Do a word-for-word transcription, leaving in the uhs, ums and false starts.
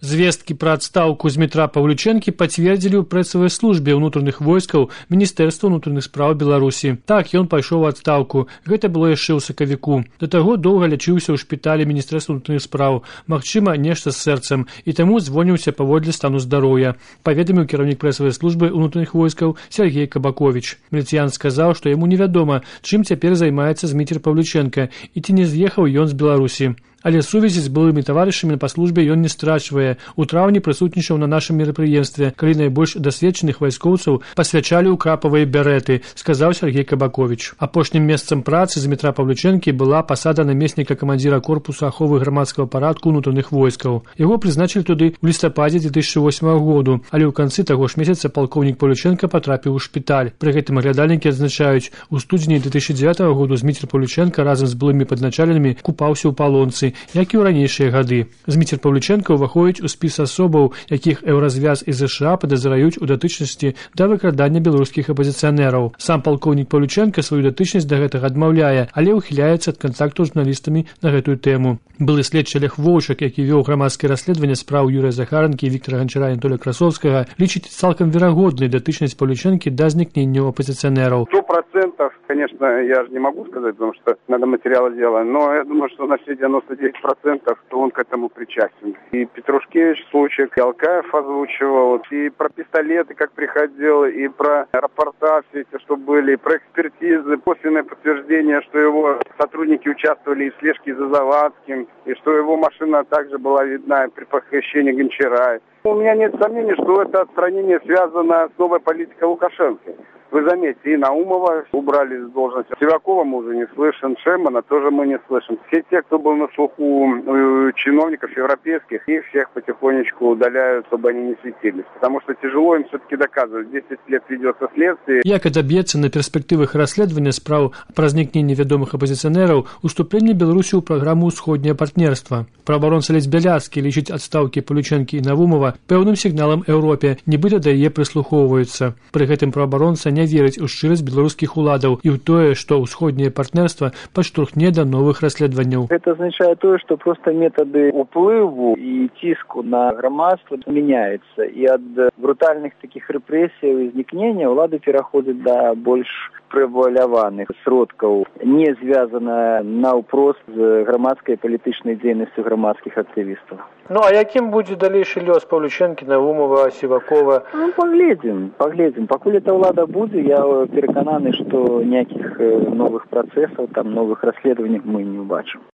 Звесткі пра адстаўку Змітра Паўлічэнкі пацвердзілі ў прэсавай службе ўнутраных войскаў Міністэрства ўнутраных спраў Беларусі. Так, ён пайшоў у адстаўку. Гэта было яшчэ ў сакавіку. Да таго доўга лячыўся ў шпіталі Міністэрства ўнутраных спраў. Магчыма, нешта з сэрцам. І таму звоніўся паводле стану здароўя. Паведаміў кіраўнік прэсавай службы ўнутраных войскаў Сергей Кабаковіч. Міліцыян сказаў, што яму невядома, чым цяпер займаецца Зміцер Паўлічэнка і ці не з'ехаў ён з Беларусі. Але сувязі з былымі таварышамі па службе ён не страчвае. У траўні прысутнічаў на нашым мерапрыемстве, калі найбольш дасведчаных вайскоўцаў пасвячалі ў крапавыя бярэты, сказаў Сергей Кабаковіч. Апошнім месцам працы Змітра Паўлічэнкі была пасада намесніка камандзіра корпусу аховы грамадскага парадку ўнутраных войскаў. Яго прызначылі туды ў лістападзе дзве тысячы восьмага году, але ў канцы таго ж месяца палкоўнік Паўлічэнка патрапіў у шпіталь. Пры гэтым аглядальнікі адзначаюць, у студзені дзве тысячы дзевятага году Зміцер Паўлічэнка разам з былымі падначаленымі купаўся ў палонцы, як і ў ранейшыя гады. Зміцер Паўлічэнка ўваходзіць у спіс асобаў, якіх Еўразвяз і ЗША падазраюць у датычнасці да выкрадання беларускіх апазіцыянераў. Сам палкоўнік Паўлічэнка сваю датычнасць да гэтага адмаўляе, але ўхіляецца ад кантакту з журналістамі на гэтую тэму. Былы следчы Олег Воўчак, які вёў грамадскае расследаванне спраў Юрыя Захаранкі і Віктара Ганчара і Анатолія Красовскага, лічыць цалкам верагоднай датычнасць Паўлічэнкі да знікнення апозиционеров. Сто процентов, конечно, я же не могу сказать, потому что надо материалы делать, но я думаю, что на все девяносто девять процентов то он к этому причастен. И Петрушкевич, Случек, и Алкаев озвучивал, и про пистолеты, как приходил, и про рапорта все эти, что были, и про экспертизы, косвенное подтверждение, что его сотрудники участвовали в слежке за Завадским, и что его машина также была видна при похищении Гончара. У меня нет сомнений, что это отстранение связано с новой политикой Лукашенко. Вы заметьте, и Наумова убрали с должности. Сивакова мы уже не слышим, Шемана тоже мы не слышим. Все те, кто был на слуху у чиновников европейских, их всех потихонечку удаляют, чтобы они не светились. Потому что тяжело им все-таки доказывать. десять лет ведется следствие. Як адаб'ецца на перспектывах расследавання спраў пра знікненне вядомых апозіцыянераў уступленне Беларусі ў праграму «Усходняе партнерства». Праабаронца Ледзь Бяляцкі лічыць адстаўкі Паўлічэнкі і Навумова пэўным сігналам Еўропе, нібыта да яе прыслухоўваюцца. Пры гэтым праабаронца не верыць у шчырасць беларускіх уладаў і ў тое, што ўсходняе партнерства падштурхне да новых расследаванняў. Это означае тое, што проста метады ўплыву і ціску на грамадства мяняюцца, і ад брутальных такіх рэпрэсій і знікнення ўлады пераходзяць да больш прываляваных сродкаў, не звязана наўпрост з грамадскай палітычнай дзейнасцю грамадскіх актывістаў. Ну, а якім будзе далейшы лёс Паўлічэнкі, Навумова, Сівакова? Ну, паглядзім, паглядзім. Пакуль эта ўлада будзе, я перакананы, што ніякіх новых працэсаў, там новых расследаванняў мы не ўбачым.